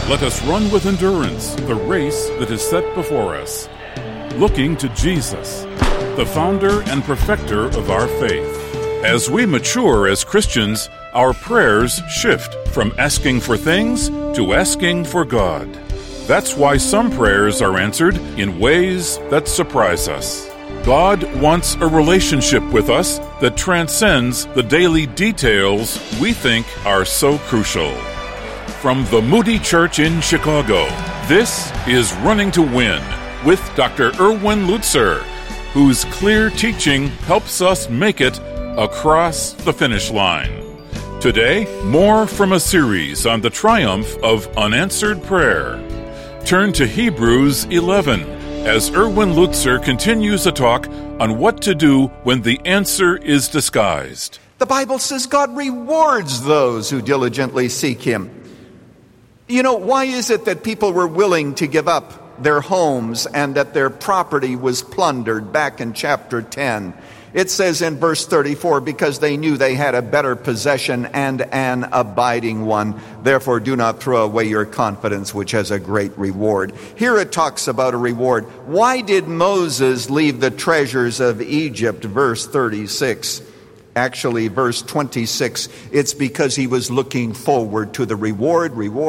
Let us run with endurance the race that is set before us, looking to Jesus, the founder and perfecter of our faith. As we mature as Christians, our prayers shift from asking for things to asking for God. That's why some prayers are answered in ways that surprise us. God wants a relationship with us that transcends the daily details we think are so crucial. From the Moody Church in Chicago, this is Running to Win with Dr. Erwin Lutzer, whose clear teaching helps us make it across the finish line. Today, more from a series on the triumph of unanswered prayer. Turn to Hebrews 11 as Erwin Lutzer continues a talk on what to do when the answer is disguised. The Bible says God rewards those who diligently seek Him. You know, why is it that people were willing to give up their homes and that their property was plundered back in chapter 10? It says in verse 34, because they knew they had a better possession and an abiding one. Therefore, do not throw away your confidence, which has a great reward. Here it talks about a reward. Why did Moses leave the treasures of Egypt? Verse 36. Actually, verse 26, it's because he was looking forward to the reward.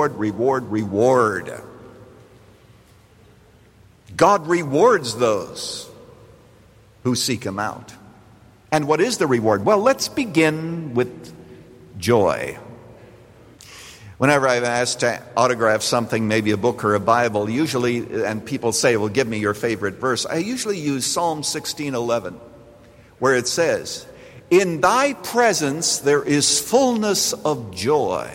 God rewards those who seek Him out. And what is the reward? Well, let's begin with joy. Whenever I'm asked to autograph something, maybe a book or a Bible, usually, and people say, well, give me your favorite verse, I usually use Psalm 16:11, where it says, in thy presence there is fullness of joy.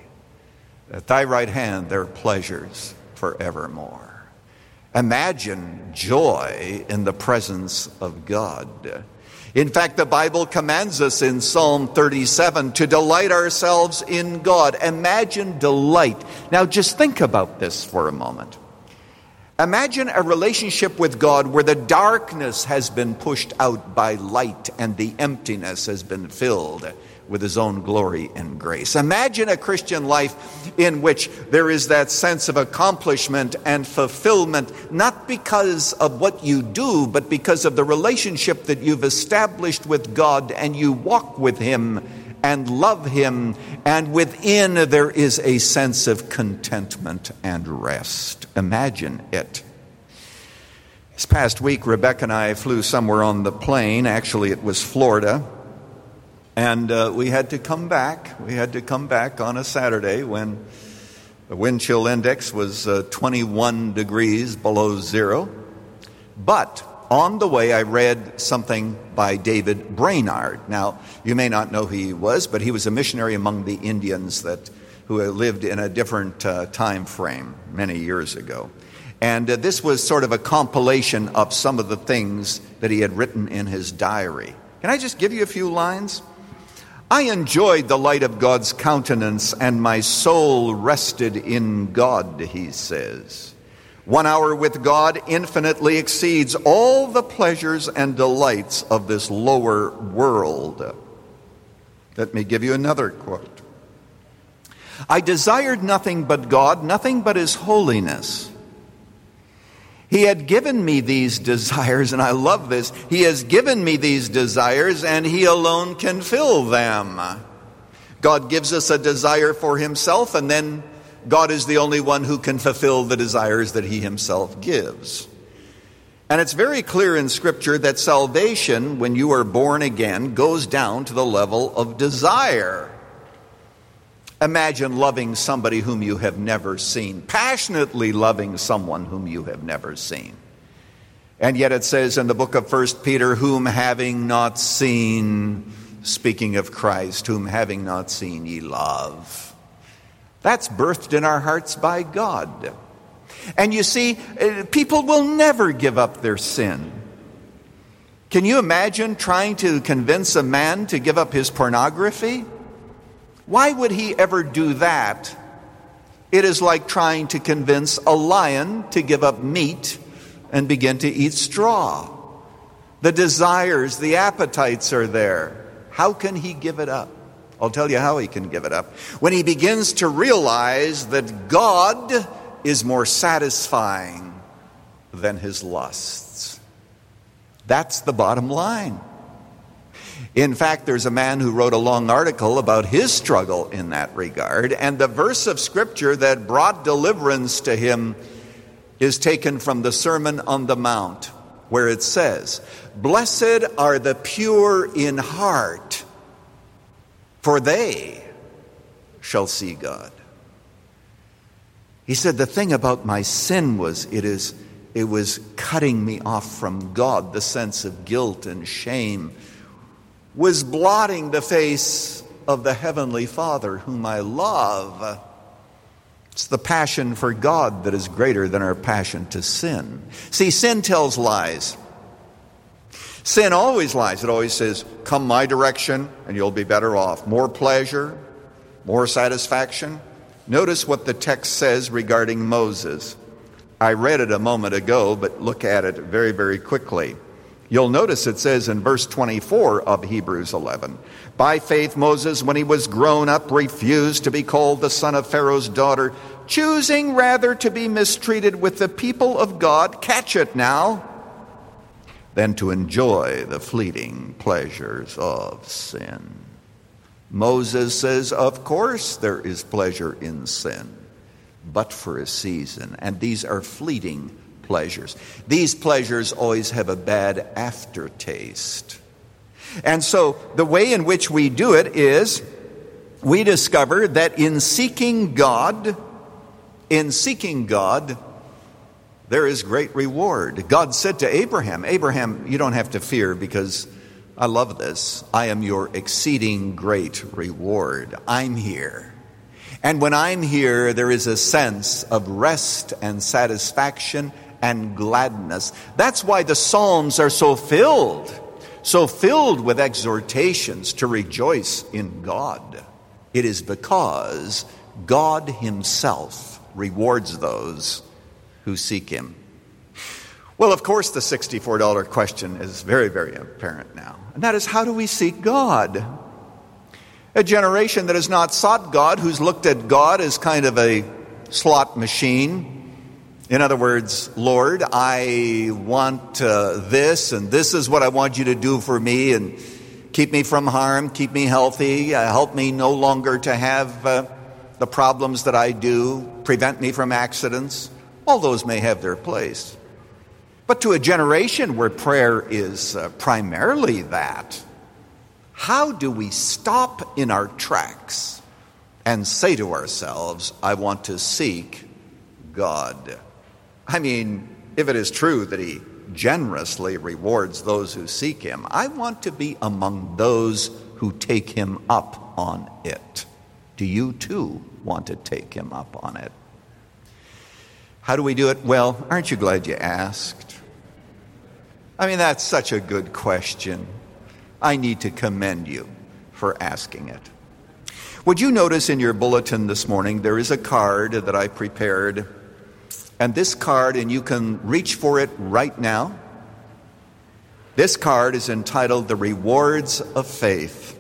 At thy right hand there are pleasures forevermore. Imagine joy in the presence of God. In fact, the Bible commands us in Psalm 37 to delight ourselves in God. Imagine delight. Now just think about this for a moment. Imagine a relationship with God where the darkness has been pushed out by light and the emptiness has been filled with His own glory and grace. Imagine a Christian life in which there is that sense of accomplishment and fulfillment, not because of what you do, but because of the relationship that you've established with God, and you walk with Him and love Him, and within there is a sense of contentment and rest. Imagine it. This past week, Rebecca and I flew somewhere on the plane. Actually, it was Florida. And we had to come back. We had to come back on a Saturday when the wind chill index was 21 degrees below zero. But on the way, I read something by David Brainerd. Now, you may not know who he was, but he was a missionary among the Indians who lived in a different time frame many years ago. And this was sort of a compilation of some of the things that he had written in his diary. Can I just give you a few lines? I enjoyed the light of God's countenance, and my soul rested in God, he says. 1 hour with God infinitely exceeds all the pleasures and delights of this lower world. Let me give you another quote. I desired nothing but God, nothing but His holiness. He had given me these desires, and I love this. He has given me these desires, and He alone can fill them. God gives us a desire for Himself, and then God is the only one who can fulfill the desires that He Himself gives. And it's very clear in Scripture that salvation, when you are born again, goes down to the level of desire. Imagine loving somebody whom you have never seen, passionately loving someone whom you have never seen. And yet it says in the book of 1 Peter, whom having not seen, speaking of Christ, whom having not seen ye love. That's birthed in our hearts by God. And you see, people will never give up their sin. Can you imagine trying to convince a man to give up his pornography? Why would he ever do that? It is like trying to convince a lion to give up meat and begin to eat straw. The desires, the appetites are there. How can he give it up? I'll tell you how he can give it up. When he begins to realize that God is more satisfying than his lusts. That's the bottom line. In fact, there's a man who wrote a long article about his struggle in that regard, and the verse of Scripture that brought deliverance to him is taken from the Sermon on the Mount, where it says, "Blessed are the pure in heart, for they shall see God." He said, the thing about my sin was it was cutting me off from God. The sense of guilt and shame was blotting the face of the Heavenly Father whom I love. It's the passion for God that is greater than our passion to sin. See, sin tells lies. Sin always lies. It always says, come my direction and you'll be better off. More pleasure, more satisfaction. Notice what the text says regarding Moses. I read it a moment ago, but look at it very, very quickly. You'll notice it says in verse 24 of Hebrews 11, by faith Moses, when he was grown up, refused to be called the son of Pharaoh's daughter, choosing rather to be mistreated with the people of God, catch it now, than to enjoy the fleeting pleasures of sin. Moses says, of course there is pleasure in sin, but for a season, and these are fleeting pleasures. These pleasures always have a bad aftertaste. And so the way in which we do it is we discover that in seeking God, there is great reward. God said to Abraham, Abraham, you don't have to fear because I love this. I am your exceeding great reward. I'm here. And when I'm here, there is a sense of rest and satisfaction and gladness. That's why the Psalms are so filled with exhortations to rejoice in God. It is because God himself rewards those who seek him. Well, of course, the $64 question is very, very apparent now. And that is, how do we seek God? A generation that has not sought God, who's looked at God as kind of a slot machine. In other words, Lord, I want this, and this is what I want you to do for me, and keep me from harm, keep me healthy, help me no longer to have the problems that I do, prevent me from accidents. All those may have their place. But to a generation where prayer is primarily that, how do we stop in our tracks and say to ourselves, I want to seek God? I mean, if it is true that he generously rewards those who seek him, I want to be among those who take him up on it. Do you too want to take him up on it? How do we do it? Well, aren't you glad you asked? I mean, that's such a good question. I need to commend you for asking it. Would you notice in your bulletin this morning, there is a card that I prepared. And this card, and you can reach for it right now. This card is entitled The Rewards of Faith.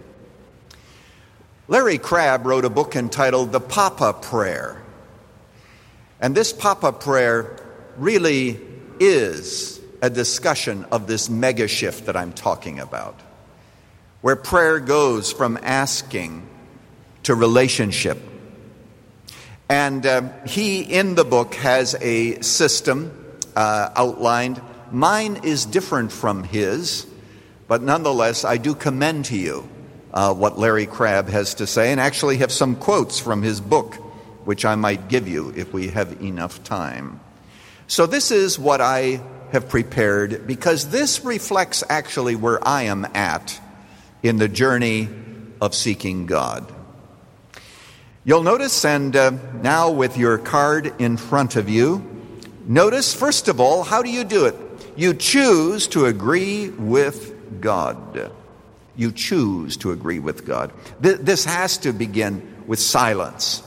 Larry Crabb wrote a book entitled The Papa Prayer. And this Papa Prayer really is a discussion of this mega shift that I'm talking about, where prayer goes from asking to relationship. And he, in the book, has a system outlined. Mine is different from his, but nonetheless, I do commend to you what Larry Crabb has to say, and actually have some quotes from his book, which I might give you if we have enough time. So this is what I have prepared, because this reflects actually where I am at in the journey of seeking God. You'll notice, and now with your card in front of you, notice, first of all, how do you do it? You choose to agree with God. You choose to agree with God. This has to begin with silence.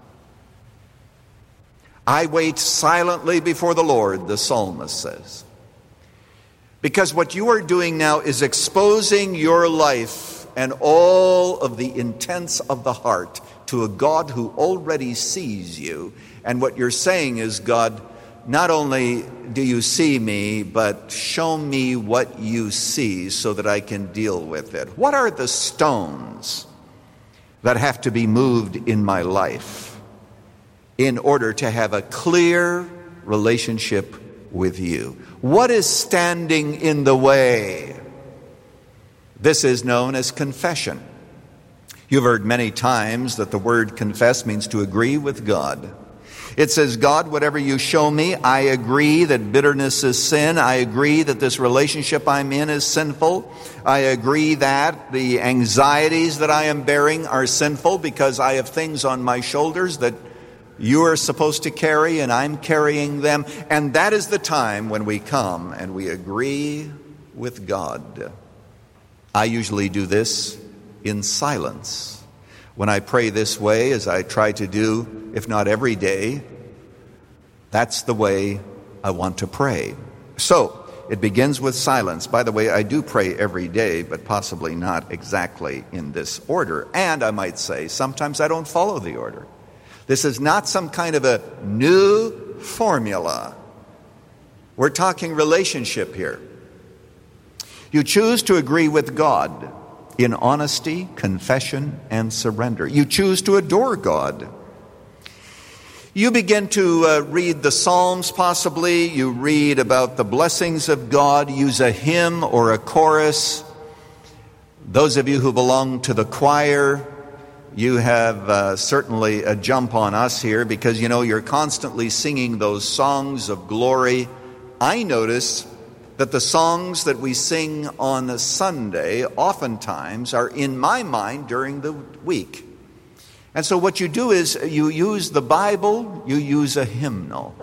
I wait silently before the Lord, the psalmist says. Because what you are doing now is exposing your life and all of the intents of the heart to a God who already sees you. And what you're saying is, God, not only do you see me, but show me what you see so that I can deal with it. What are the stones that have to be moved in my life in order to have a clear relationship with you? What is standing in the way? This is known as confession. You've heard many times that the word confess means to agree with God. It says, God, whatever you show me, I agree that bitterness is sin. I agree that this relationship I'm in is sinful. I agree that the anxieties that I am bearing are sinful because I have things on my shoulders that you are supposed to carry and I'm carrying them. And that is the time when we come and we agree with God. I usually do this in silence. When I pray this way, as I try to do, if not every day, that's the way I want to pray. So, it begins with silence. By the way, I do pray every day, but possibly not exactly in this order. And I might say, sometimes I don't follow the order. This is not some kind of a new formula. We're talking relationship here. You choose to agree with God in honesty, confession, and surrender. You choose to adore God. You begin to read the Psalms, possibly. You read about the blessings of God, use a hymn or a chorus. Those of you who belong to the choir, you have certainly a jump on us here because, you know, you're constantly singing those songs of glory. I notice that the songs that we sing on a Sunday oftentimes are in my mind during the week. And so what you do is you use the Bible, you use a hymnal.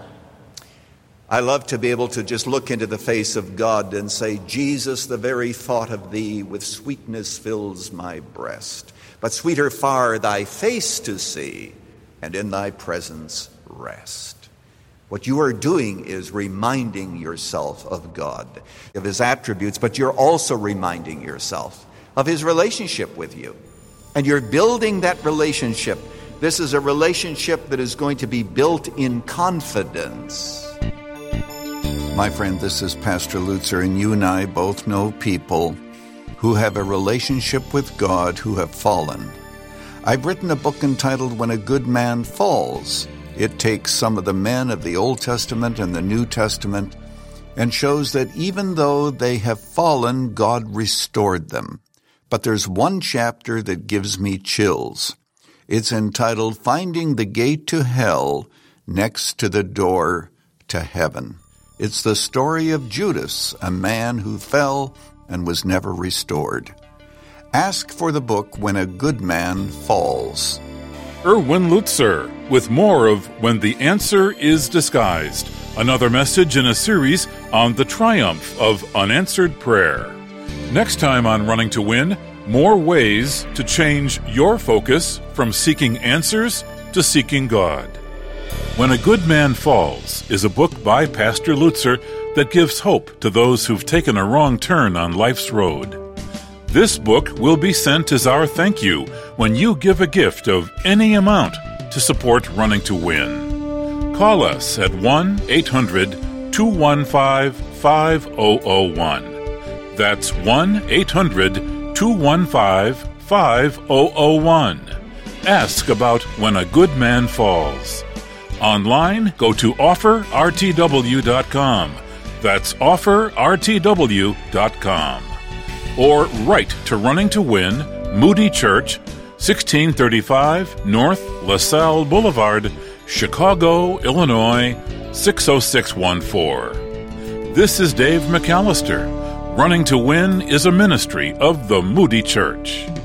I love to be able to just look into the face of God and say, Jesus, the very thought of thee with sweetness fills my breast. But sweeter far thy face to see, and in thy presence rest. What you are doing is reminding yourself of God, of his attributes, but you're also reminding yourself of his relationship with you. And you're building that relationship. This is a relationship that is going to be built in confidence. My friend, this is Pastor Lutzer, and you and I both know people who have a relationship with God who have fallen. I've written a book entitled When a Good Man Falls. It takes some of the men of the Old Testament and the New Testament and shows that even though they have fallen, God restored them. But there's one chapter that gives me chills. It's entitled Finding the Gate to Hell Next to the Door to Heaven. It's the story of Judas, a man who fell and was never restored. Ask for the book When a Good Man Falls. Erwin Lutzer with more of When the Answer is Disguised, another message in a series on the triumph of unanswered prayer. Next time on Running to Win, more ways to change your focus from seeking answers to seeking God. When a Good Man Falls is a book by Pastor Lutzer that gives hope to those who've taken a wrong turn on life's road. This book will be sent as our thank you when you give a gift of any amount to support Running to Win. Call us at 1-800-215-5001. That's 1-800-215-5001. Ask about When a Good Man Falls. Online, go to offerrtw.com. That's offerrtw.com. Or write to Running to Win, Moody Church, 1635 North LaSalle Boulevard, Chicago, Illinois, 60614. This is Dave McAllister. Running to Win is a ministry of the Moody Church.